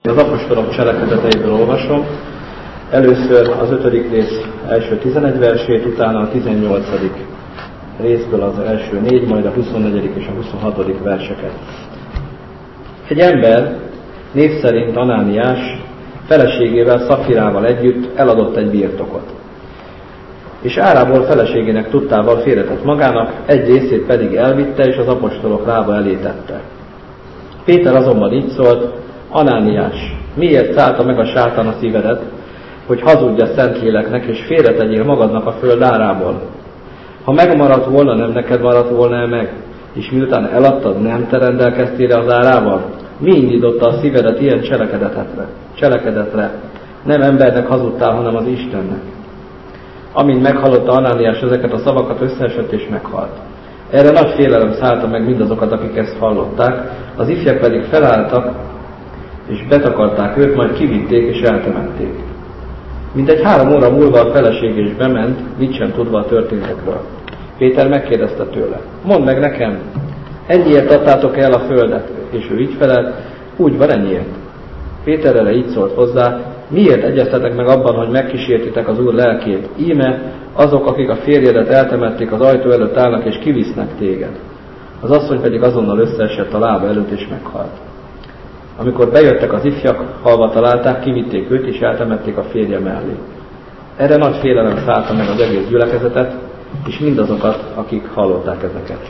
Az apostolok cselekedeteiből olvasom. Először az 5. rész első 11 versét, utána a 18. részből az első 4, majd a 24. és a 26. verseket. Egy ember, név szerint Anániás, feleségével Szafirával együtt eladott egy birtokot. És árából feleségének tudtával félretett magának, egy részét pedig elvitte, és az apostolok lába elé tette. Péter azonban így szólt: Anániás, miért szállta meg a sátán a szívedet, hogy hazudj a Szentléleknek, és félretegyél magadnak a föld árából? Ha megmaradt volna, nem neked maradt volna meg, és miután eladtad, nem te rendelkeztél az árával? Mi indította a szívedet ilyen cselekedetre? Nem embernek hazudtál, hanem az Istennek. Amint meghallotta Anániás ezeket a szavakat, összeesett és meghalt. Erre nagy félelem szállta meg mindazokat, akik ezt hallották, az ifjak pedig felálltak, és betakarták őt, majd kivitték és eltemették. Mintegy 3 óra múlva a feleség is bement, mit sem tudva a történtekről. Péter megkérdezte tőle: mondd meg nekem, ennyiért adtátok el a földet? És ő így felelt: úgy van, ennyiért. Péter erre így szólt hozzá: miért egyeztetek meg abban, hogy megkísértitek az Úr lelkét? Íme azok, akik a férjedet eltemették, az ajtó előtt állnak, és kivisznek téged. Az asszony pedig azonnal összeesett a lába előtt, és meghalt. Amikor bejöttek az ifjak, halva találták, kivitték őt, és eltemették a férje mellé. Erre nagy félelem szállta meg az egész gyülekezetet, és mindazokat, akik hallották ezeket.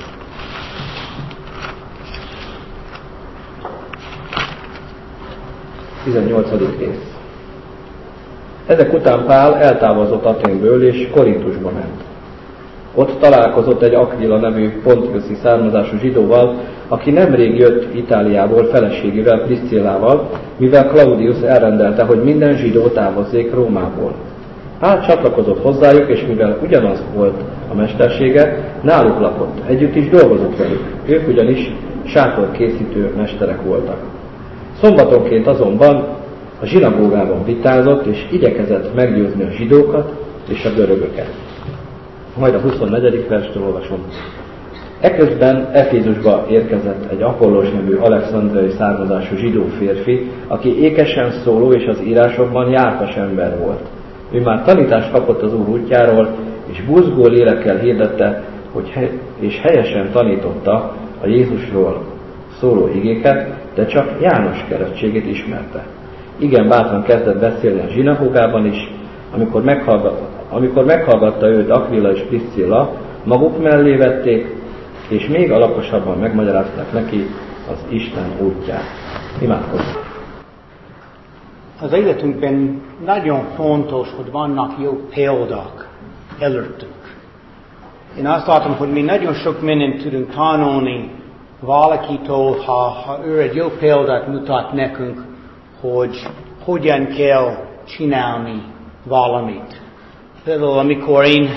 A 18. rész. Ezek után Pál eltávozott Athénből, és Korintusba ment. Ott találkozott egy Aquila nevű pontiuszi származású zsidóval, aki nemrég jött Itáliából feleségével, Priscillával, mivel Claudius elrendelte, hogy minden zsidó távozzék Rómából. Pál csatlakozott hozzájuk, és mivel ugyanaz volt a mestersége, náluk lakott, együtt is dolgozott velük. Ők ugyanis sátorkészítő mesterek voltak. Szombatonként azonban a zsinagógában vitázott, és igyekezett meggyőzni a zsidókat és a görögöket. Majd a 24. verstől olvasom. Eközben Efézusba érkezett egy Apollos nevű alexandriai származású zsidó férfi, aki ékesen szóló és az írásokban jártas ember volt. Ő már tanítást kapott az Úr útjáról, és buzgó lélekkel hirdette, és helyesen tanította a Jézusról szóló igéket, de csak János keresztségét ismerte. Igen bátran kezdett beszélni a zsinagógában is. Amikor meghallgatta őt Aquila és Priscilla, maguk mellé vették, és még alaposabban megmagyarázták neki az Isten útját. Imádkozzunk! Az életünkben nagyon fontos, hogy vannak jó példák előttünk. Én azt látom, hogy mi nagyon sok mindent tudunk tanulni valakitől, ha ő egy jó példát mutat nekünk, hogy hogyan kell csinálni valamit. Például amikor én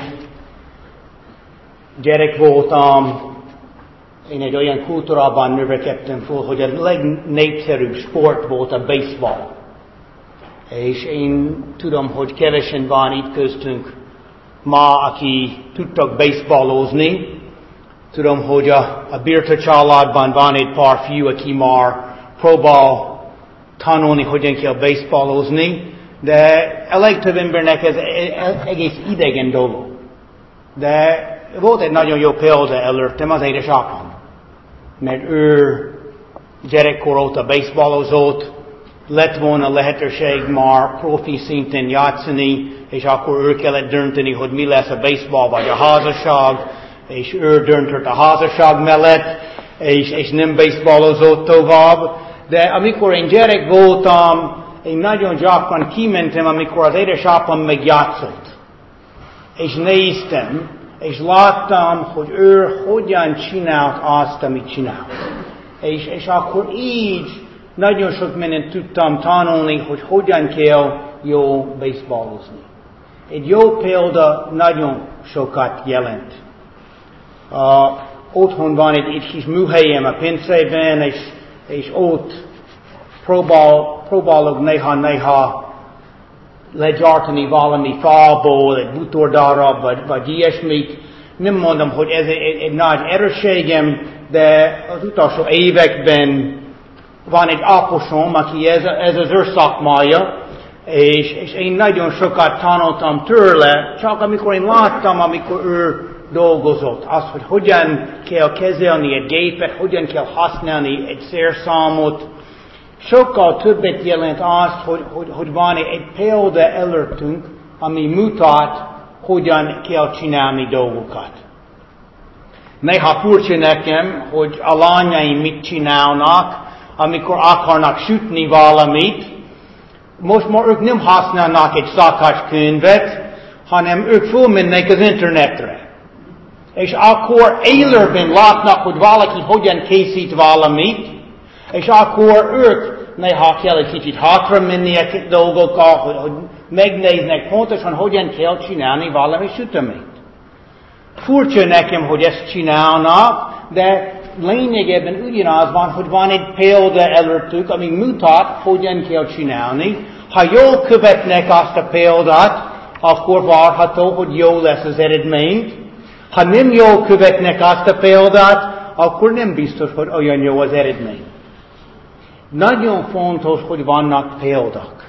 gyerek voltam, én egy olyan kultúrában növekedtem fel, hogy a legnépszerűbb sport volt a baseball. És én tudom, hogy kevesen van itt köztünk ma, aki tudtak baseballozni. Tudom, hogy a Birta családban van egy pár fiú, aki már próbál tanulni, hogyan kell baseballozni, de a legtöbb embernek ez egész idegen dolog. De volt egy nagyon jó példa előttem, az édesapám. Mert ő gyerekkor óta baseballozott, lett volna lehetőség már profi szinten játszani, és akkor ő kellett dönteni, hogy mi lesz a baseball vagy a házasság, és ő döntött a házasság mellett, és nem baseballozott tovább. De amikor én gyerek voltam, én nagyon gyakran kimentem, amikor az édesapám megjátszott. És néztem, és láttam, hogy ő hogyan csinált azt, amit csinált. És akkor így nagyon sok mindent tudtam tanulni, hogy hogyan kell jó baseballozni. Egy jó példa nagyon sokat jelent. Otthon van egy kis műhelyem a pincében, és ott próbálok néha legyártani valami fából, egy bútordarab, vagy ilyesmit. Nem mondom, hogy ez egy nagy erősségem, de az utolsó években van egy aposom, aki ez az ő szakmája, és én nagyon sokat tanultam tőle, csak amikor én láttam, amikor ő dolgozott, az, hogy hogyan kell kezelni egy gépet, hogyan kell használni egy szerszámot. Sokkal többet jelent azt, hogy van egy példa előttünk, ami mutat, hogyan kell csinálni dolgokat. Néha furcsa nekem, hogy a lányaim mit csinálnak, amikor akarnak sütni valamit. Most már ők nem használnak egy szakácskönyvet, hanem ők fölmennek az internetre. És akkor élőben látnak, hogy valaki hogyan készít valamit, és akkor ők néha kell egy kicsit hátra menni a dolgokkal, hogy megnéznek pontosan, hogyan kell csinálni valami süteményt. Furcsa nekem, hogy ezt csinálnak, de lényegében ugyanaz van, hogy van egy példa előttük, ami mutat, hogyan kell csinálni. Ha jól követnek azt a példát, akkor várható, hogy jó lesz az eredmény. Ha nem jól követnek azt a példát, akkor nem biztos, hogy olyan jó az eredmény. Nagyon fontos, hogy vannak példák.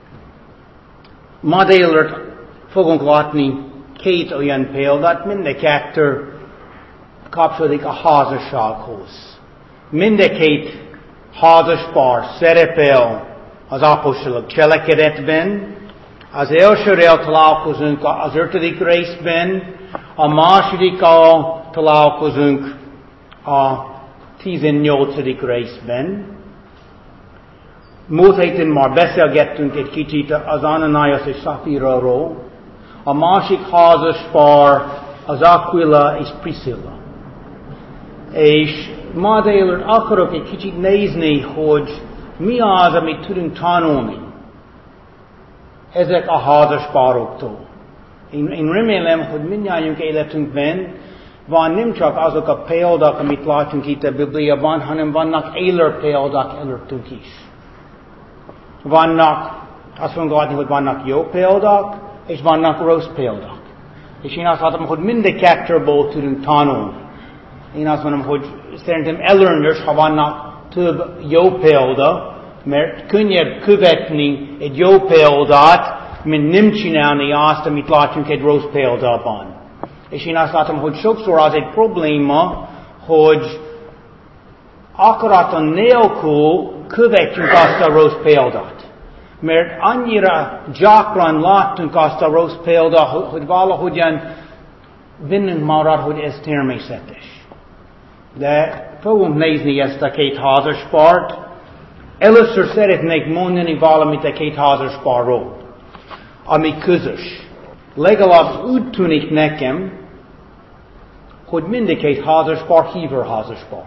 Ma délelőtt fogunk látni 2 olyan példát, mind a 2 kapcsolódik a házassághoz. Mind a 2 házaspár szerepel az apostolok cselekedetben. Az elsőről találkozunk az 5. részben, a másodikkal találkozunk a 18. részben. Múlt héten már beszélgettünk egy kicsit az Ananias és Szafíráról. A másik házaspár az Aquila és Priscilla. És ma délelőtt akarok egy kicsit nézni, hogy mi az, amit tudunk tanulni ezek a házaspároktól. Én remélem, hogy mindnyájunk életünkben van nem csak azok a példák, amit látunk itt a Bibliában, hanem vannak élő példák előttünk is. Vannak, azt fogunk látni, hogy vannak jó példák, és vannak rossz példák. És én azt látom, hogy mind a 2-ból tudunk tanulni. Én azt mondom, hogy szerintem előnyös, ha vannak több jó példa, mert könnyebb követni egy jó példát, mint nem csinálni azt, amit látunk egy rossz példában. És én azt látom, hogy sokszor az egy probléma, hogy akaraton nélkül követjük azt a rossz példát. Mert annyira gyakran láttunk azt a rossz példát, hogy valahogyan bennünk marad, hogy ez természetes. De fogunk nézni ezt a 2 házaspárt. Először szeretnék mondani valamit a 2 házaspárról, ami közös. Legalább úgy tűnik nekem, hogy mind a 2 házaspár hívő házaspár.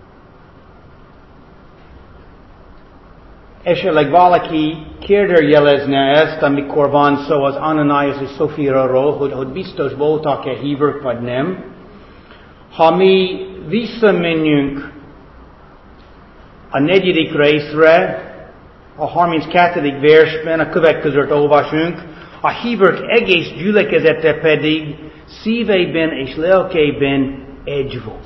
Esetleg valaki kérdőjelezne ezt, amikor van szó az Ananias és Szafíráról, hogy biztos voltak-e hívők vagy nem. Ha mi visszamenjünk a 4. részre, a 32. versben a következőt olvasunk, a hívők egész gyülekezete pedig szívében és lelkében egy volt.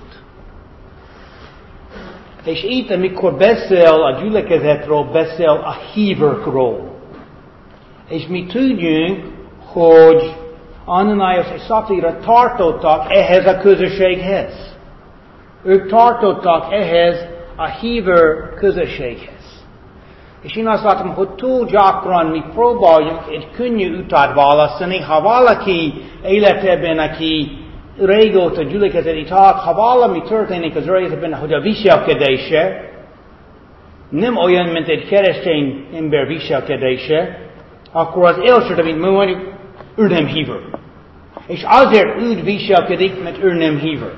És itt, amikor beszél a gyülekezetről, beszél a hívőkről. És mi tudjunk, hogy Ananias és Szafíra tartottak ehhez a közösséghez. Ők tartottak ehhez a hívő közösséghez. És én azt látom, hogy túl gyakran mi próbáljunk egy könnyű utat választani, ha valaki életében, aki régóta gyülekezeti tag, ha valami történik az életben, hogy a viselkedése nem olyan, mint egy keresztény ember viselkedése, akkor az első, amit mondjuk, ő nem hívő. És azért úgy viselkedik, mert ő nem hívő.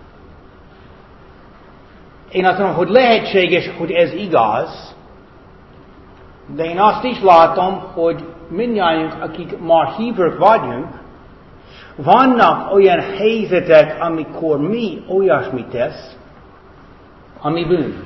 Én azt mondom, hogy lehetséges, hogy ez igaz, de én azt is látom, hogy mindnyájunk, akik már hívők vagyunk, vannak olyan helyzetek, amikor mi olyasmit tesz, ami bűn.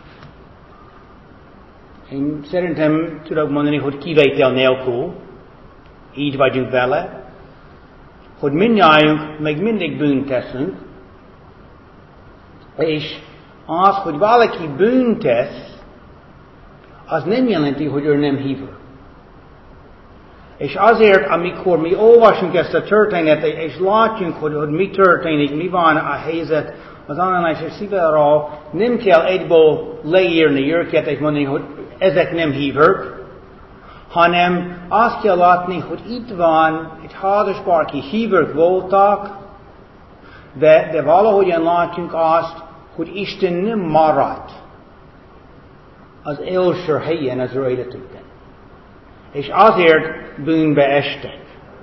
Én szerintem tudok mondani, hogy kivétel nélkül, így vagyunk vele, hogy mindnyájunk még mindig bűnt teszünk, és az, hogy valaki bűnt tesz, az nem jelenti, hogy ő nem hívő. És azért, amikor mi olvasunk ezt a történetet, és látjunk, hogy mi történik, mi van a helyzet az Ananiás és Szifáról, nem kell egyből leírni őket, és mondani, hogy ezek nem hívők, hanem azt kell látni, hogy itt van egy házaspár, aki hívők voltak, de valahogyan látjunk azt, hogy Isten nem maradt az első helyen az ő életükben. És azért bűnbe estek.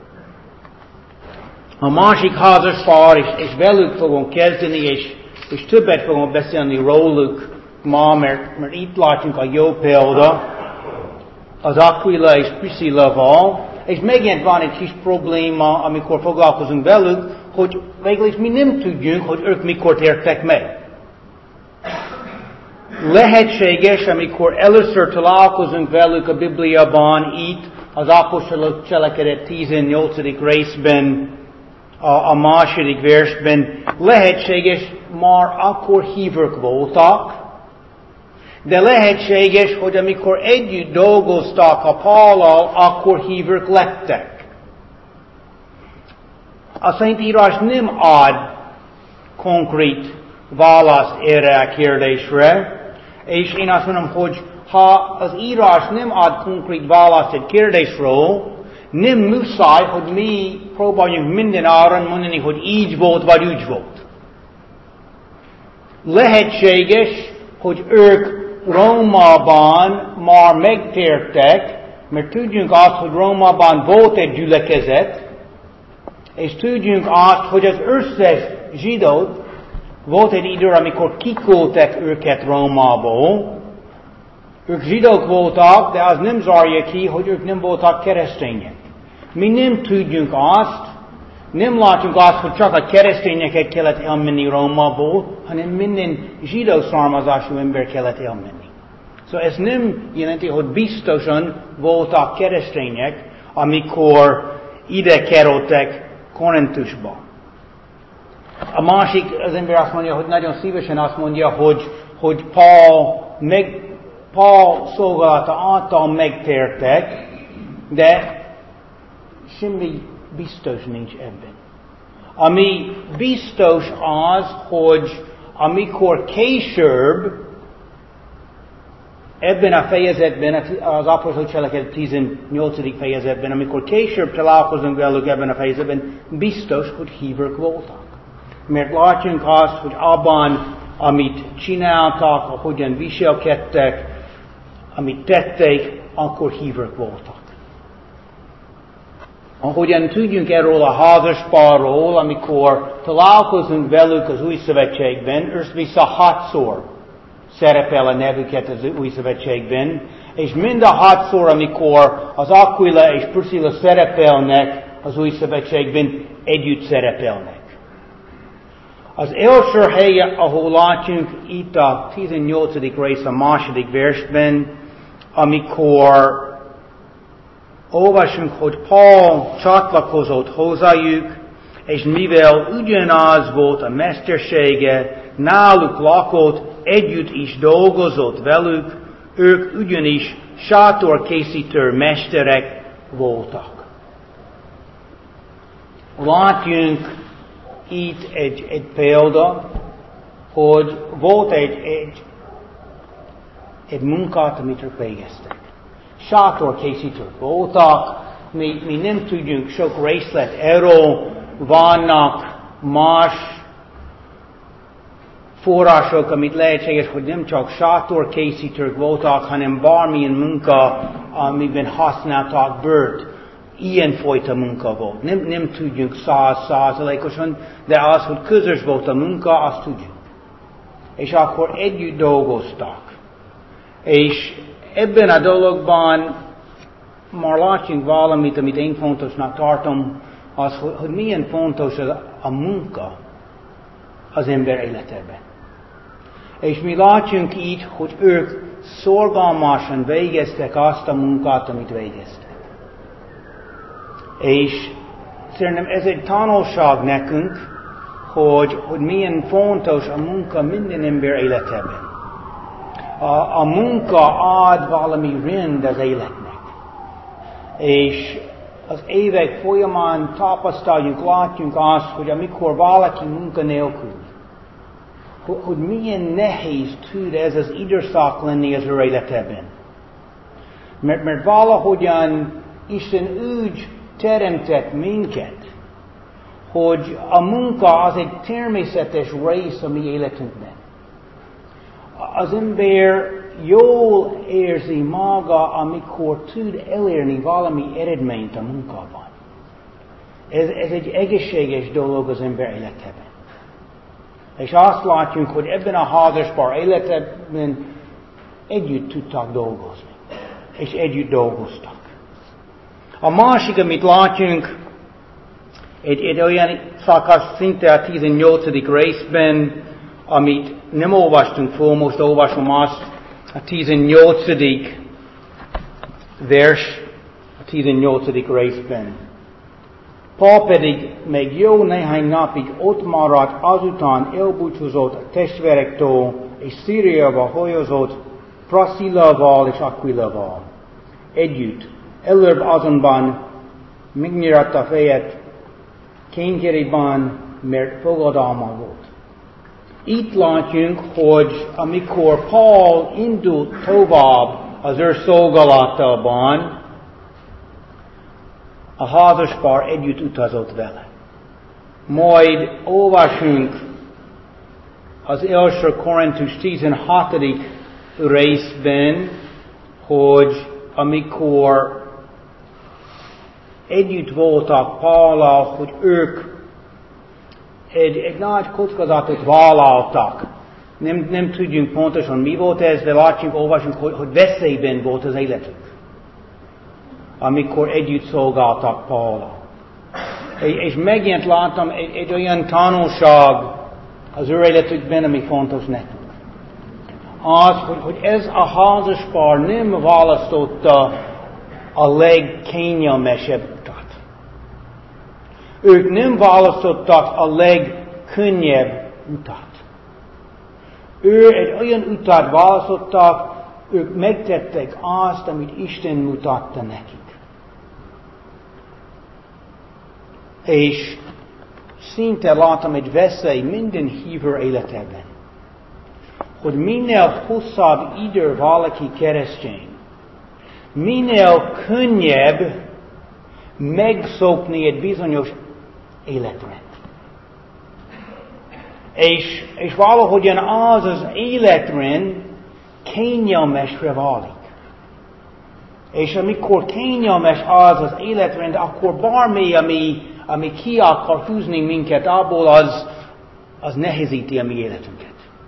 A másik házaspár, és velük fogunk kezdeni, és többet fogunk beszélni róluk ma, mert itt látjunk a jó példa, az Aquila és Priscilla-val, és megint van egy kis probléma, amikor foglalkozunk velük, hogy végül is mi nem tudjuk, hogy ők mikor tértek meg. Lehetséges, amikor először találkozunk velük a Bibliában, itt az Apostolok Cselekedet 18. részben, a második versben, lehetséges, már akkor hívők voltak, de lehetséges, hogy amikor együtt dolgoztak a Pállal, akkor hívők lettek. A Szentírás nem ad konkrét választ erre a kérdésre, és én azt mondom, hogy ha az írás nem ad konkrét választ egy kérdésről, nem muszáj, hogy mi próbáljunk minden áron mondani, hogy így volt, vagy úgy volt. Lehetséges, hogy ők Rómában már megtértek, mert tudjunk azt, hogy Rómában volt egy gyülekezet, és tudjunk azt, hogy az összes zsidót volt egy idő, amikor kiküldtek őket Rómából. Ők zsidók voltak, de az nem zárja ki, hogy ők nem voltak keresztények. Mi nem tudjunk azt, nem látjuk azt, hogy csak a keresztényeket kellett elmenni Rómából, hanem minden zsidó származású ember kellett elmenni. Szóval ez nem jelenti, hogy biztosan voltak keresztények, amikor ide kerültek Korintusba. A másik, az ember azt mondja, hogy nagyon szívesen azt mondja, hogy Paul szolgálata által megtértek, de semmi biztos nincs ebben. Ami biztos az, hogy amikor később, ebben a fejezetben, az Apostolok Cselekedet 18. fejezetben, amikor később találkozunk velük ebben a fejezetben, biztos, hogy hívők voltak. Mert látjunk azt, hogy abban, amit csináltak, ahogyan viselkedtek, amit tették, akkor hívők voltak. Ahogyan tudjunk erről a házaspárról, amikor találkozunk velük az Új Szövetségben, össze-vissza 6-szor szerepel a nevüket az Új Szövetségben, és mind a 6-szor, amikor az Aquila és Priscilla szerepelnek az Új Szövetségben, együtt szerepelnek. Az első hely, ahol látjunk itt a 18. rész a második versben, amikor olvasunk, hogy Paul csatlakozott hozzájuk, és mivel ugyanaz volt a mestersége, náluk lakott, együtt is dolgozott velük, ők ugyanis sátorkészítő mesterek voltak. Látjunk itt egy példa, hogy volt egy munkát, amit ők végeztek. Sátorkészítők voltak, mi nem tudjunk sok részlet erről, vannak más források, amit lehetséges, hogy nem csak sátorkészítők voltak, hanem bármilyen munka, amiben használták bőrt. Ilyenfajta munka volt. Nem tudjuk 100%-osan, de az, hogy közös volt a munka, azt tudjuk. És akkor együtt dolgoztak. És ebben a dologban már látjunk valamit, amit én fontosnak tartom, az, hogy milyen fontos a munka az ember életében. És mi látjunk így, hogy ők szorgalmasan végeztek azt a munkát, amit végeztek. És szerintem ez egy tanulság nekünk, hogy milyen fontos a munka minden ember életében. A munka ad valami rend az életnek. És az évek folyamán tapasztaljuk, látjuk azt, hogy amikor valaki munka nélkül, hogy milyen nehéz tud ez az időszak lenni az ő életében. Mert valahogyan Isten úgy teremtett minket, hogy a munka az egy természetes rész a mi életünkben. Az ember jól érzi maga, amikor tud elérni valami eredményt a munkában. Ez egy egészséges dolog az ember életében. És azt látjuk, hogy ebben a házaspár életében együtt tudtak dolgozni. És együtt dolgoztak. A másik, amit látjuk, egy olyan szakasz szinte a 18. részben, amit nem olvastunk föl, most olvasom azt, a 18. vers, a 18. részben. Pál pedig még jó néhány napig ott maradt, azután elbúcsúzott a testvérektől, és Szíriába hajózott Priscillával és Aquilával. Együtt. Előbb azonban megnyiratta fejet kényszerében, mert fogadalma volt. Itt látjuk, hogy amikor Pál indult tovább az ő szolgálatában, a házaspár együtt utazott vele. Majd olvasunk az első Korintus 16. részben, hogy amikor együtt voltak Pállal, hogy ők egy nagy kockázatot vállaltak. Nem tudjunk pontosan mi volt ez, de látjuk, olvasunk, hogy veszélyben volt az életük, amikor együtt szolgáltak Pállal. És megint láttam egy olyan tanulság az ő életükben, ami fontos nekünk. Az, hogy ez a házaspár nem választotta a legkényelmesebb utat. Ők nem választottak a legkönnyebb utat. Ő egy olyan utat választottak, ők megtettek azt, amit Isten mutatta nekik. És szinte láttam egy veszély minden hívő életében, hogy minél hosszabb idő valaki keresztény, minél könnyebb megszokni egy bizonyos életrend. És valahogyan az életrend kényelmesre válik. És amikor kényelmes az életrend, akkor bármi, ami ki akar húzni minket abból, az nehezíti a mi életünket.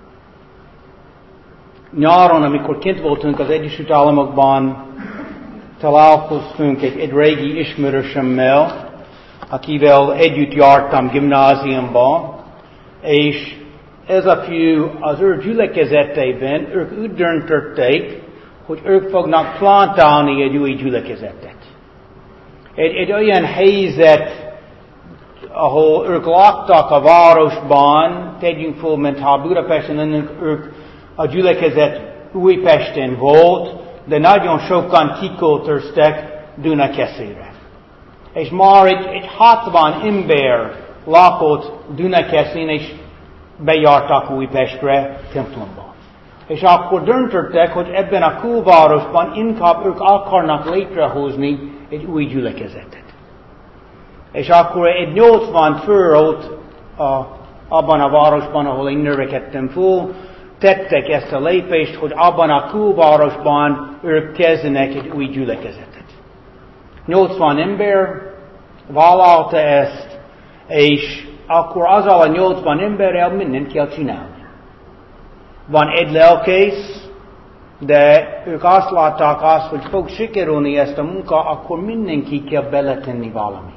Nyáron, amikor kint voltunk az Egyesült Államokban, találkoztunk egy régi ismerősömmel, akivel együtt jártam gimnáziumba, és ez a fiú az ő gyülekezetében, ők úgy döntötték, hogy ők fognak plantálni egy új gyülekezetet. Egy olyan helyzet, ahol ők laktak a városban, tegyünk föl, mint ha Budapesten lennénk, ők a gyülekezet Újpesten volt, de nagyon sokan kiköltöztek Dunakeszire. És már egy 60 ember lakott Dunakeszin, és bejártak Újpestre templomba. És akkor döntöttek, hogy ebben a külvárosban inkább ők akarnak létrehozni egy új gyülekezetet. És akkor egy 80 fő volt abban a városban, ahol én növekedtem föl, tettek ezt a lépést, hogy abban a külvárosban ők kezdenek egy új gyülekezetet. 80 ember vállalta ezt, és akkor azzal a 80 emberrel mindent kell csinálni. Van egy lelkész, de ők azt látták hogy fog sikerülni ezt a munka, akkor mindenki kell beletenni valamit.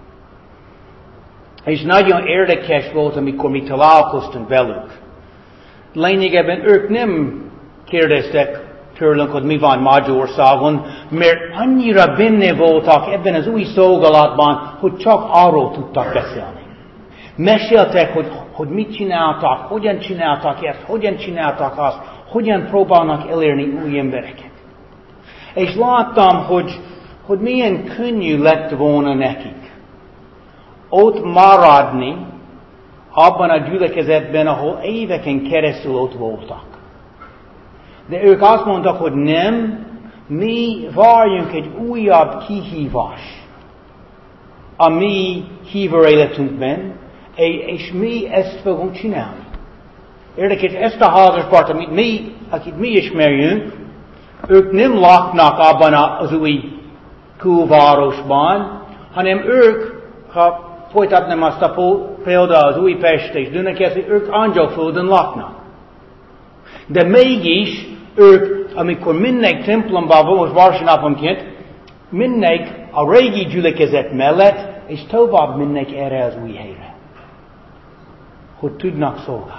És nagyon érdekes volt, amikor mi találkoztunk velük. Lényegében ők nem kérdeztek tőlünk, hogy mi van Magyarországon, mert annyira benne voltak ebben az új szolgálatban, hogy csak arról tudtak beszélni. Meséltek, hogy mit csináltak, hogyan csináltak ezt, hogyan csináltak azt, hogyan próbálnak elérni új embereket. És láttam, hogy milyen könnyű lett volna nekik ott maradni abban a gyülekezetben, ahol éveken keresztül ott voltak. De ők azt mondtak, hogy nem, mi várjunk egy újabb kihívás a mi hívő életünkben, és mi ezt fogunk csinálni. Érdekes, ezt a házaspárt, akit mi ismerjünk, ők nem laknak abban az új külvárosban, hanem ők, ha folytatnám azt a példa az Újpest és Dunakeszi, ők Angyalföldön laknak. De mégis ők, amikor mennek templomba, most vasárnaponként, mennek a régi gyülekezet mellett, és tovább mennek erre az új helyre, hogy tudnak szolgálni.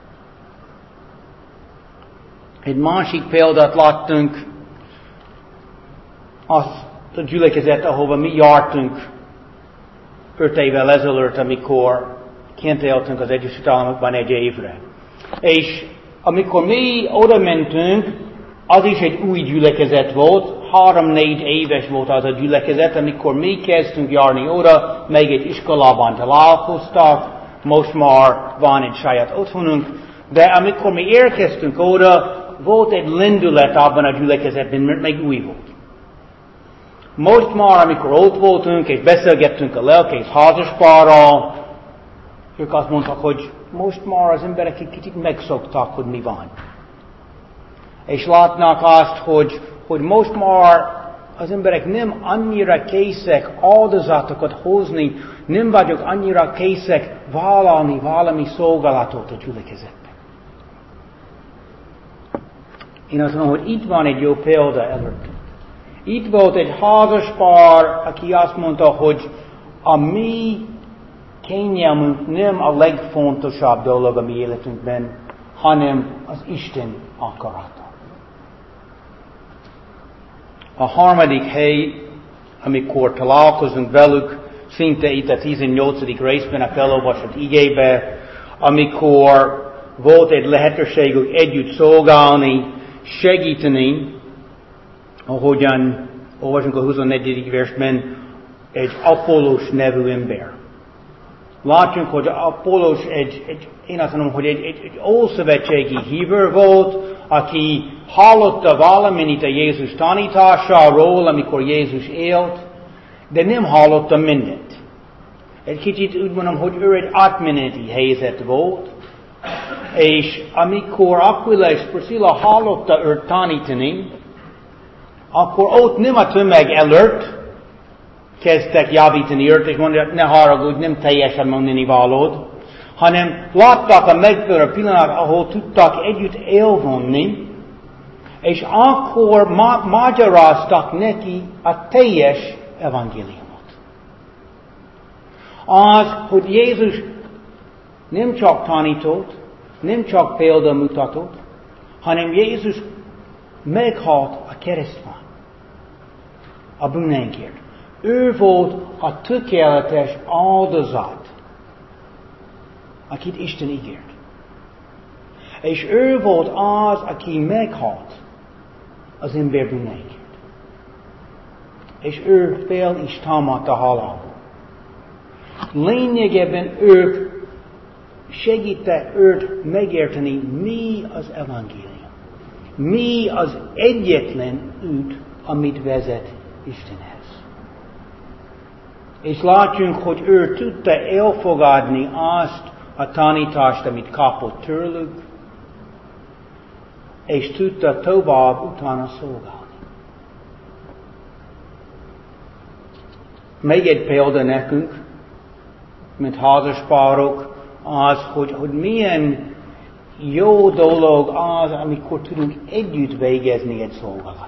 Egy másik példát láttunk, azt a gyülekezet, ahova mi jártunk 5 évvel ezelőtt, amikor kint éltünk az Egyesült Államokban egy évre. És amikor mi oda mentünk, az is egy új gyülekezet volt, 3-4 éves volt az a gyülekezet, amikor mi kezdtünk járni oda, még egy iskolában találkoztak, most már van egy saját otthonunk, de amikor mi érkeztünk oda, volt egy lendület abban a gyülekezetben, mert még új volt. Most már, amikor ott voltunk, és beszélgettünk a lelkész házaspárral, ők azt mondtak, hogy most már az emberek egy kicsit megszoktak, hogy mi van. És látnak azt, hogy most már az emberek nem annyira készek áldozatokat hozni, nem vagyok annyira készek vállalni valami szolgálatot a gyülekezetben. Én azt mondom, hogy itt van egy jó példa előtt. Itt volt egy házaspár, aki azt mondta, hogy a mi kényelmünk nem a legfontosabb dolog a mi életünkben, hanem az Isten akarata. A harmadik hely, amikor találkozunk velük, szinte itt a 18. részben a felolvasott igébe, amikor volt egy lehetőségük együtt szolgálni, segíteni, ahogyan olvasunk a 24. versben, egy Apollos nevű ember. Látjuk, hogy Apollos én azt mondom, hogy egy ószövetségi hívő volt, aki hallotta valamennyit a Jézus tanításáról, amikor Jézus élt, de nem hallotta mindent. Egy kicsit úgy mondom, hogy ő egy átmeneti helyzet volt, és amikor Aquila és Priscilla hallotta őt tanítani, akkor ott nem a tömeg előtt kezdtek javítani őt, és mondják, ne haragudj, nem teljesen mondani valód, hanem látták a megfelelő pillanat, ahol tudtak együtt élvonni, és akkor magyaráztak neki a teljes evangéliumot. Az, hogy Jézus nem csak tanított, nem csak példamutatott, hanem Jézus meghalt a kereszten a bűneinkért. Ő volt a tökéletes áldozat, akit Isten ígért. És ő volt az, aki meghalt az ember bűneinkért. És ő fel is támadt a halálból. Lényegében ők segítek őt megérteni, mi az evangélium. Mi az egyetlen út, amit vezet Istenhez. És látjunk, hogy ő tudta elfogadni azt a tanítást, amit kapott tőlük, és tudta tovább utána szolgálni. Még egy példa nekünk, mint házaspárok, az, hogy milyen jó dolog az, amikor tudunk együtt végezni egy szolgálatot.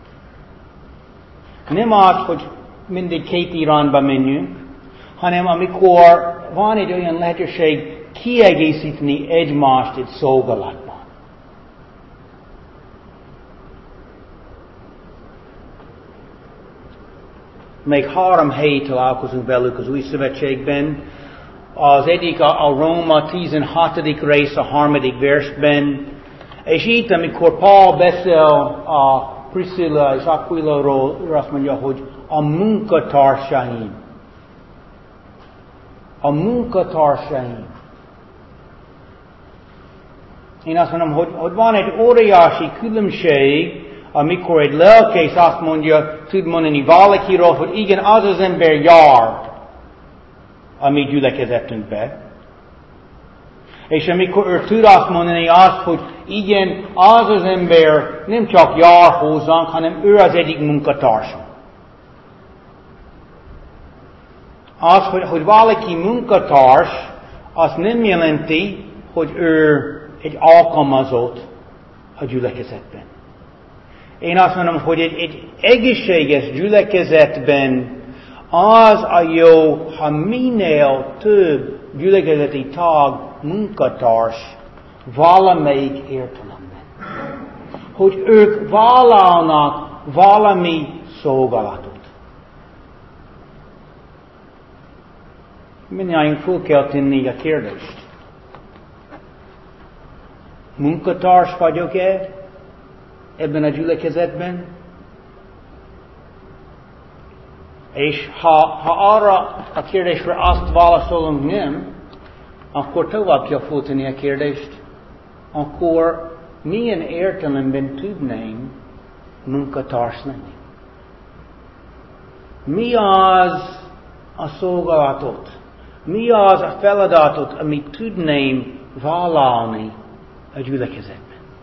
Nem az, hogy mindig két irányba menjünk, hanem amikor van egy olyan lehetőség kiegészíteni egymást egy szolgálatban. Még 3 helyet találkozunk velük az Új Szövetségben. Az egyik a Róma 16. rész a 3. versben, És itt, amikor Paul beszél a Priscilla és Aquiláról, ő azt mondja, hogy a munkatársaim. A munkatársaim. Én azt mondom, hogy van egy óriási különbség, amikor egy lelkész azt mondja, tud mondani valakiről, hogy igen, az az ember jár a mi gyülekezetünkbe. És amikor ő tud azt mondani azt, hogy igen, az az ember nem csak jár hozzánk, hanem ő az egyik munkatársam. Az, hogy valaki munkatárs, azt nem jelenti, hogy ő egy alkalmazott a gyülekezetben. Én azt mondom, hogy egy egészséges gyülekezetben az a jó, ha minél több gyülekezeti tag munkatárs valamelyik értelemben. Hogy ők vállalnak valami szolgálatot. Mindjárt föl kell tenni a kérdést. Munkatárs vagyok-e ebben a gyülekezetben? És ha arra a kérdésre azt válaszolunk nem, akkor tovább kell föltenni a kérdést, akkor milyen értelemben tudnánk munkatárs lenni? Mi az a szolgálatot? Mi az a feladatot, amit tudnánk vállalni a gyülekezetben?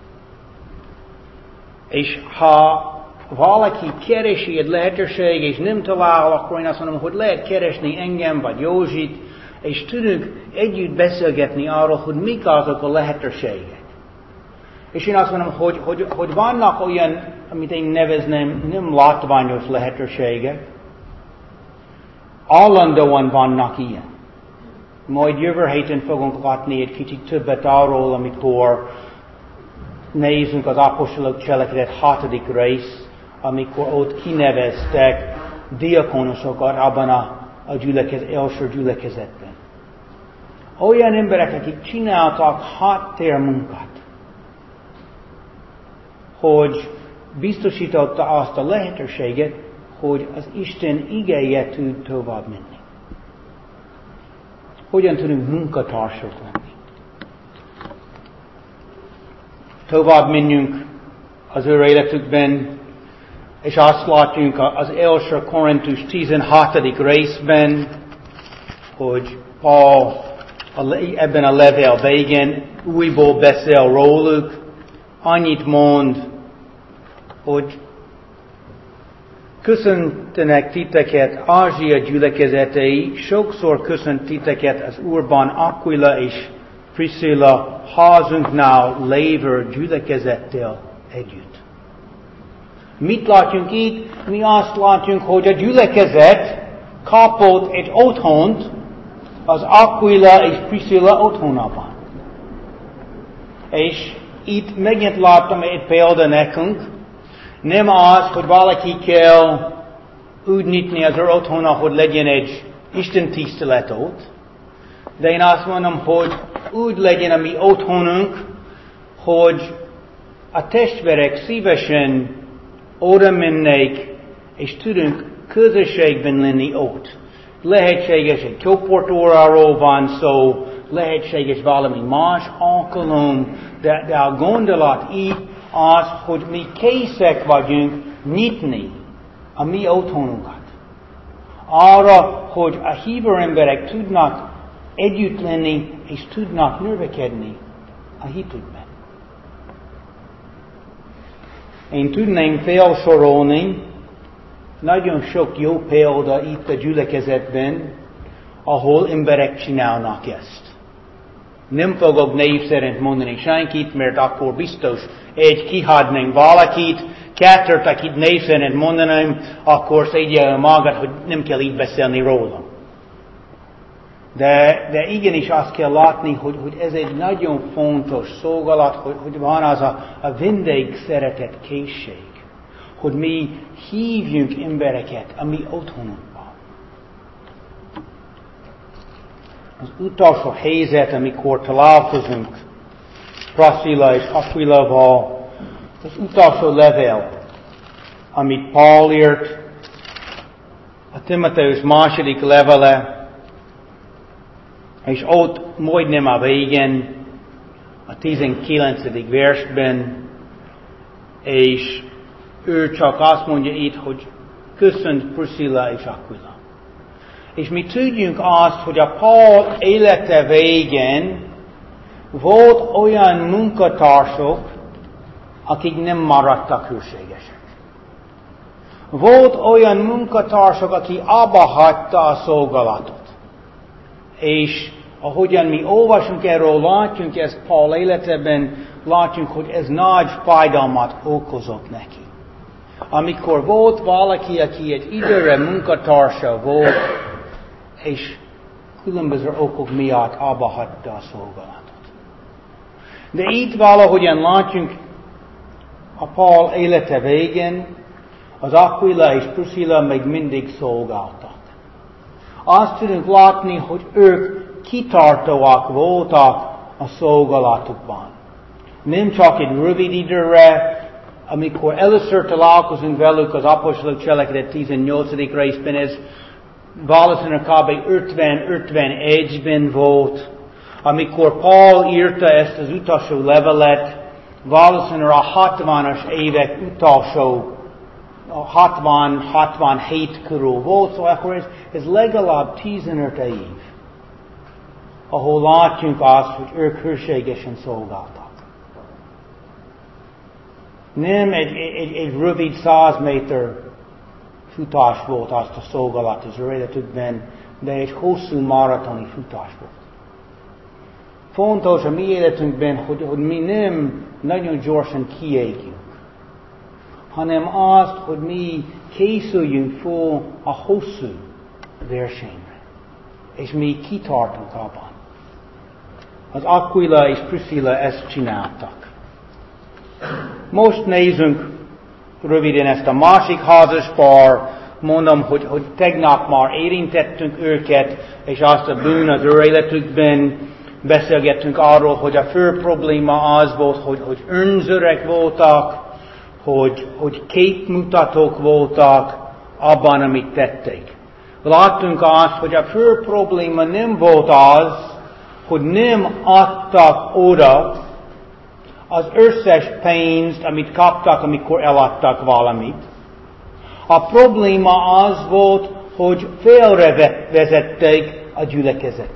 És ha valaki keresi egy lehetőség, és nem talál, akkor én azt mondom, hogy lehet keresni engem, vagy Józsit, és tudunk együtt beszélgetni arról, hogy mik azok a lehetőségek. És én azt mondom, hogy vannak olyan, amit én nevezném, nem látványos lehetőségek. Állandóan vannak ilyen. Majd jövő héten fogunk látni egy kicsit többet arról, amikor nézzünk az apostolok cselekedet 6. rész, amikor ott kineveztek diakonusokat abban a első gyülekezetben. Olyan emberek, akik csináltak háttérmunkát, hogy biztosította azt a lehetőséget, hogy az Isten igéje tud tovább menni. Hogyan tudunk munkatársak lenni? Tovább menjünk az ő életükben, és azt látjuk az első Korintus 16. részben, hogy Paul ebben a levél végén újból beszél róluk, annyit mond, hogy köszöntenek titeket Ázsia gyülekezetei, sokszor köszönt titeket az Úrban Aquila és Priscilla házunknál lévő gyülekezettel együtt. Mit látjunk itt? Mi azt látjunk, hogy a gyülekezet kapott egy otthont az Aquila és Priscilla otthonában. És itt megint láttam egy példa nekünk. Nem az, hogy valaki kell úgy nyitni az ő otthona, hogy legyen egy Isten tisztelet ott. De én azt mondom, hogy úgy legyen a mi otthonunk, hogy a testvérek szívesen oda mennék, és tudunk közösségben lenni ott. Lehetséges egy csoportóráról van szó, lehetséges valami más alkalom, de a gondolat így az, hogy mi készek vagyunk nyitni a mi otthonunkat. Arra, hogy a hívő emberek tudnak együtt lenni, és tudnak növekedni a hitükben. Én tudnám felsorolni nagyon sok jó példa itt a gyülekezetben, ahol emberek csinálnak ezt. Nem fogok név szerint mondani senkit, mert akkor biztos kihagynánk valakit, kettőt, akit név szerint mondanám, akkor szégyellem magad, hogy nem kell így beszélni róla. De igenis azt kell látni, hogy ez egy nagyon fontos szolgálat, hogy van az a vendég szeretet készség, hogy mi hívjunk embereket a mi otthonunkba. Az utolsó helyzet, amikor találkozunk Priscilla és Aquilával az utolsó levél, amit Paul írt, a Timotheus második levele, és ott majdnem a végén, a 19. versben, és ő csak azt mondja itt, hogy köszönt Priscilla és Aquila. És mi tudjunk azt, hogy a Paul élete végén volt olyan munkatársak, akik nem maradtak hűségesek. Volt olyan munkatársak, aki abba hagyta a szolgálatot. És ahogyan mi olvasunk erről, látjunk ezt Paul életében, látjunk, hogy ez nagy fájdalmat okozott neki. Amikor volt valaki, aki egy időre munkatársa volt, és különböző okok miatt abba hagyta a szolgálatot. De itt valahogyan látjunk a Paul élete végén, az Aquila és Priscilla még mindig szolgáltak. Azt tudunk látni, hogy ők kitartóak voltak a szolgálatukban. Nem csak egy rövid időre, amikor először találkozunk velük az apostolok cselekedet 18. részben, ez valószínűleg kb. 50-51-ben volt, amikor Paul írta ezt az utolsó levelet, valószínűleg a 60-as évek utolsó, 60-67 körül volt, szóval akkor ez legalább 15 év, ahol látjunk azt, hogy ők hűségesen szolgáltak. Nem egy rövid 100 méter futás volt azt a szolgálat az életükben, de egy hosszú maratoni futás volt. Fontos a mi életünkben, hogy mi nem nagyon gyorsan kiégünk, hanem azt, hogy mi készüljünk fel a hosszú versenyre, és mi kitartunk abban. Az Aquila és Priscilla ezt csináltak. Most nézzünk röviden ezt a másik házaspár, mondom, hogy tegnap már érintettünk őket, és azt a bűn az ő életükben, beszélgettünk arról, hogy a fő probléma az volt, hogy önzőek voltak, hogy képmutatók voltak abban, amit tették. Láttunk azt, hogy a fő probléma nem volt az, hogy nem adtak oda az összes pénzt, amit kaptak, amikor eladtak valamit. A probléma az volt, hogy félrevezették a gyülekezetet.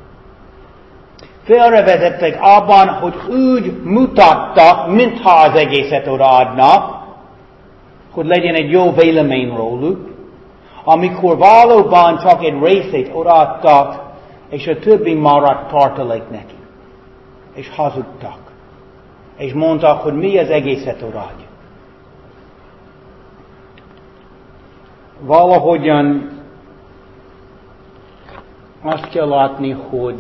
Félrevezették abban, hogy úgy mutattak, mintha az egészet odaadnak, hogy legyen egy jó vélemény róluk, amikor valóban csak egy részét odaadtak, és a többi maradt tartalék neki. És hazudtak. És mondtak, hogy mi az egészet odaadjuk. Valahogyan azt kell látni, hogy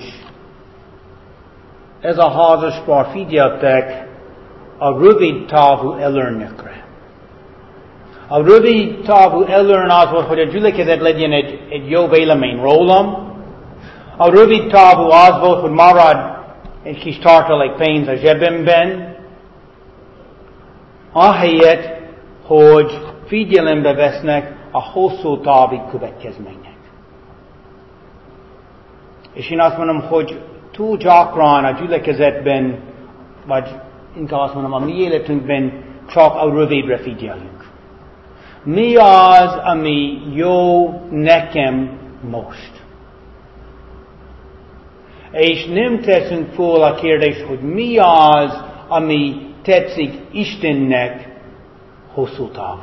ez a házaspár figyeltek a rövid távú előnyökre. A rövid távú előny az volt, hogy a gyülekezet legyen egy jó vélemény rólam. A rövid távú az volt, hogy marad egy kis tartalék pénz a zsebemben, ahelyett, hogy figyelembe vesznek a hosszú távú következmények. És én azt mondom, hogy túl gyakran a gyülekezetben, vagy inkább azt mondom, a mi életünkben csak a rövidre figyelünk. Mi az, ami jó nekem most? És nem teszünk föl a kérdést, hogy mi az, ami tetszik Istennek hosszú távon.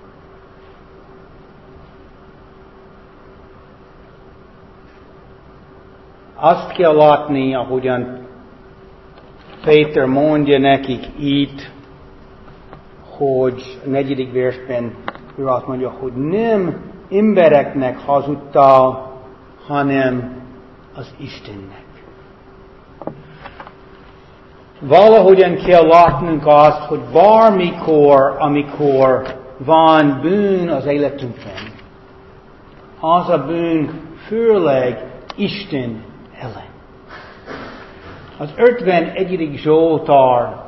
Azt kell látni, ahogyan Péter mondja nekik itt, hogy a 4. versben ő azt mondja, hogy nem embereknek hazudtál, hanem az Istennek. Valahogyan kell látnunk azt, hogy bármikor, amikor van bűn az életünkben, az a bűn főleg Isten ellen. Az 51. Zsoltár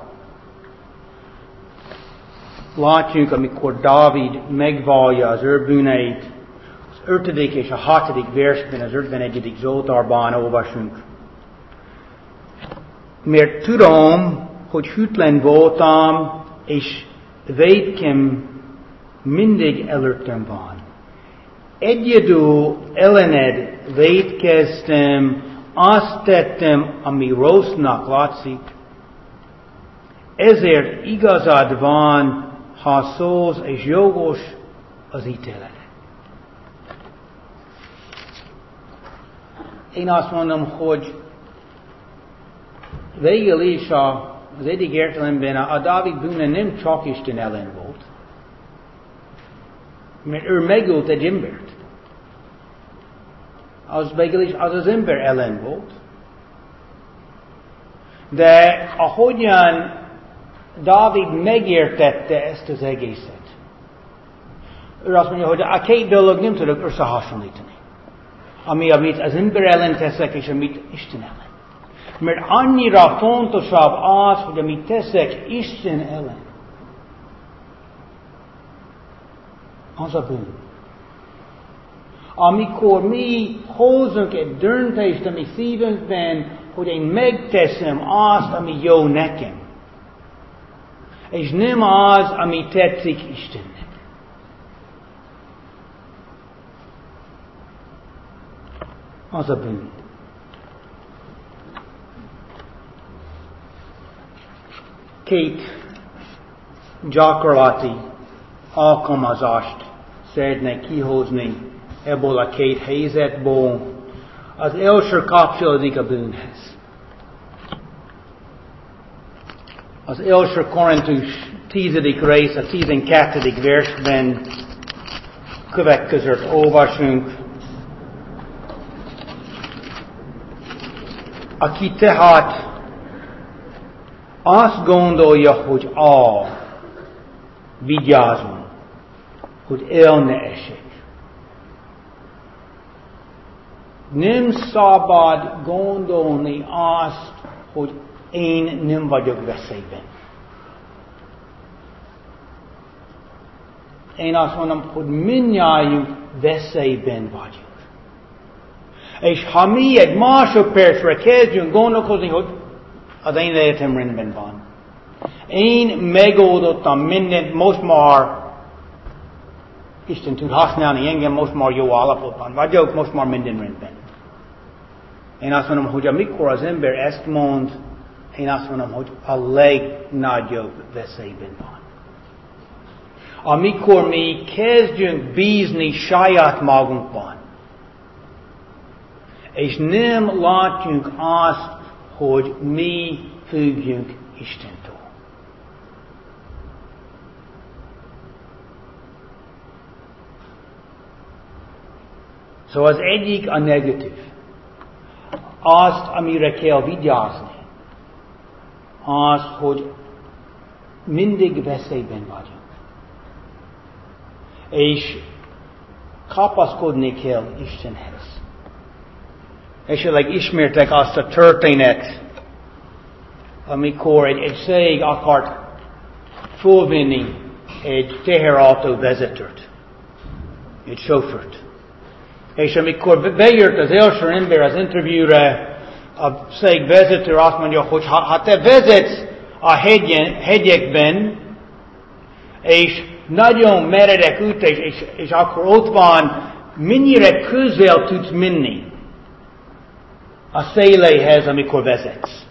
látjuk, amikor Dávid megvallja az ő bűneit. Az 5. és a 6. versben az 51. Zsoltárban olvasunk. Mert tudom, hogy hűtlen voltam, és vétkem mindig előttem van. Egyedül ellened vétkeztem, azt tettem, ami rossznak látszik. Ezért igazad van, ha szólsz, és jogos az ítélet. Én azt mondom, hogy végül is az egyik értelemben a Dávid bűne nem csak Isten ellen volt, mert ő megölt egy embert. Az végül is az ember ellen volt. De ahogyan Dávid megértette ezt az egészet, ő azt mondja, hogy a két dolog nem tudok összehasonlítani. Amit az ember ellen teszek, és amit Isten ellen. Mert annyira fontosabb az, hogy amit teszek Isten ellen. Az a bűn. Amikor mi hozunk egy döntést a mi szívünkben, hogy én megteszem azt, ami jó nekem, és nem az, ami tetszik Istennek. Az a bűn. Két gyakorlati alkalmazást szeretnék kihozni ebből a két helyzetből. Az első kapcsolódik a bűnhez. Az első Korintus 10. rész, a 12. versben következőt olvasunk. Aki tehát azt gondolja, hogy vigyázzon, hogy el ne esik. Nem szabad gondolni azt, hogy én nem vagyok veszélyben. Én azt mondom, hogy mindnyájunk veszélyben vagyunk. És ha mi egy másodpercre kezdjünk gondolkozni, hogy az én életem rendben van. Én megoldottam mindent, most már Isten tud használni engem, most már jó állapotban vagyok, most már minden rendben. Én azt mondom, hogy amikor az ember ezt mond, én azt mondom, hogy a legnagyobb veszélyben van. Amikor mi kezdjünk bízni saját magunkban, és nem látjunk azt, hogy mi függjünk Istentől. Szóval az egyik a negatív. Azt, amire kell vigyázni, az, hogy mindig veszélyben vagyunk. És kapaszkodni kell Istenhez. Esetleg ismertek azt a történet, amikor egy cég akart fölvenni egy teherautó vezetőt, egy sofőrt. És amikor bejött az első ember az interjúra, a cég vezető azt mondja, hogy ha te vezetsz a hegyekben, és nagyon meredek út, és akkor ott van, mennyire közel tudsz menni a széléhez, amikor vezetsz.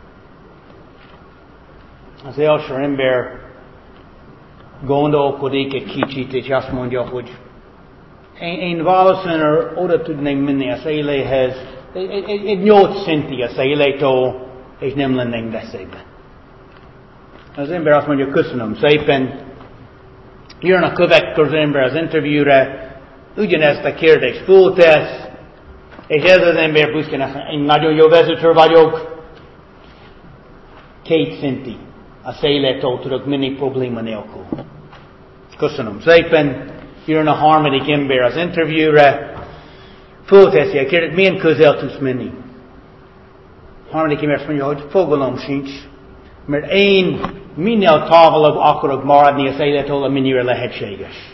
Az első ember gondolkodik egy kicsit, és azt mondja, hogy én valószínűleg oda tudnék menni a széléhez, egy 8 centi a szélétől, és nem lennénk veszélyben. Az ember azt mondja, köszönöm szépen. Jön a következő ember az interjúra, ugyanezt a kérdést föltesz, és ez az ember büszkén azt mondja, én nagyon jó vezető vagyok, 2 centi a szélétől tudok menni probléma nélkül. Köszönöm szépen. Jön a harmadik ember az interjúra, fölteszi a kérdést, milyen közel tudsz menni? Harmadik mert azt mondja, hogy fogalom sincs, mert én minél távolabb akarok maradni az élettől, amennyire lehetséges.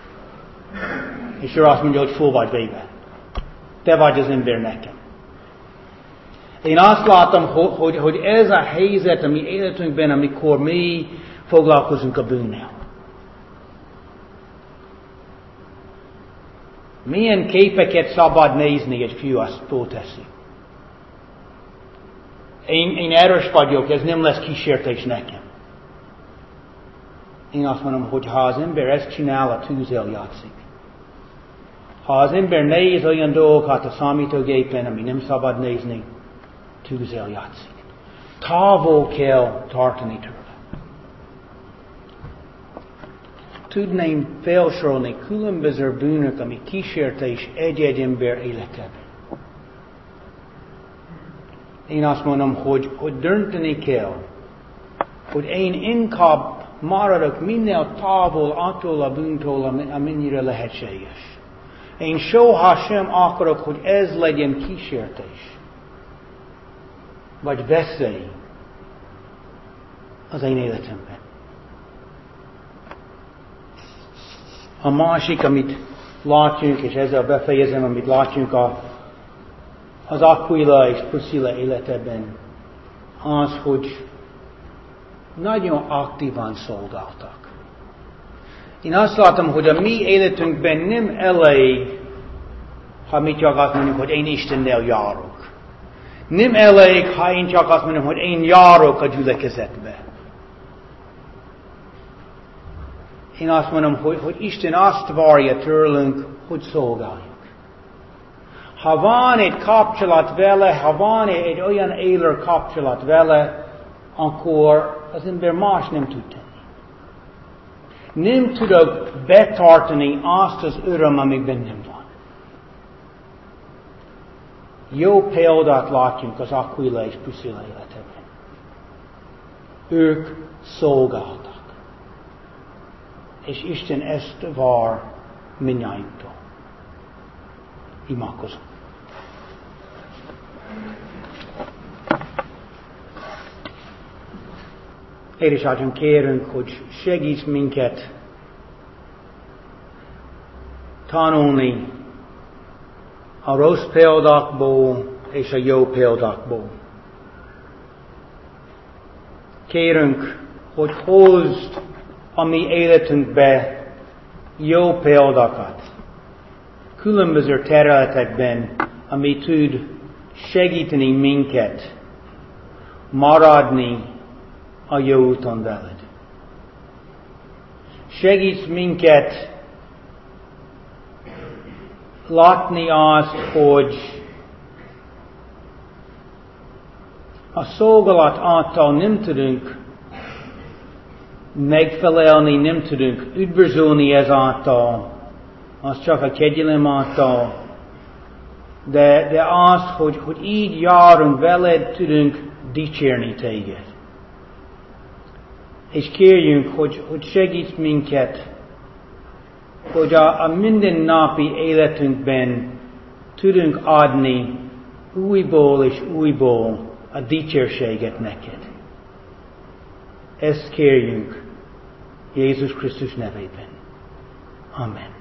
És ő azt mondja, hogy föl vagy véve. Te vagy az ember nekem. Én azt látom, hogy ez a helyzet a mi életünkben, amikor mi foglalkozunk a bűnnel. Milyen képeket szabad nézni, egy fiú azt fölteszi. Én erős vagyok, ez nem lesz kísértés nekem. Én azt mondom, hogy ha az ember ezt csinál, a tűzzel játszik. Ha az ember néz olyan dolgokat a számítógépen, ami nem szabad nézni, tűzzel játszik. Távol kell tartani tőle. Tudnám felsorolni különböző bűnök, ami kísértés egy-egy ember életében. Én azt mondom, hogy dönteni kell, hogy én inkább maradok minél távol attól a bűntől, amennyire lehetséges. Én soha sem akarok, hogy ez legyen kísértés, vagy veszély az én életemben. A másik, amit látjunk, és ezzel befejezem, amit látjunk az Aquila és Priscilla életében, az, hogy nagyon aktívan szolgáltak. Én azt látom, hogy a mi életünkben nem elég, ha mi csak azt mondjuk, hogy én Istennel járok. Nem elég, ha én csak azt mondom, hogy én járok a gyülekezetbe. Én azt mondom, hogy Isten azt várja tőlünk, hogy szolgáljuk. Ha van egy kapcsolat vele, ha van egy olyan élő kapcsolat vele, akkor az ember más nem tud tenni. Nem tudok betartani azt az öröm, ami bennem van. Jó példát látjunk az Aquila és Priscilla életében. Ők szolgáltak. És Isten ezt vár mindnyájunktól. Imádkozom. Édesatyám, kérünk, hogy segíts minket tanulni a rossz példákból és a jó példákból. Kérünk, hogy hozd a mi életünkbe jó példákat, különböző területekben, ami tud segíteni minket maradni a jó úton veled. Segíts minket látni azt, hogy a szolgálat által nem tudunk megfelelni, nem tudunk üdvözölni ezáltal, az csak a kegyelem által, de az, hogy így járunk veled, tudunk dicsérni téged. És kérjünk, hogy segíts minket, hogy a mindennapi életünkben tudunk adni újból és újból a dicsérséget neked. Ezt kérjünk Jézus Krisztus nevében. Amen.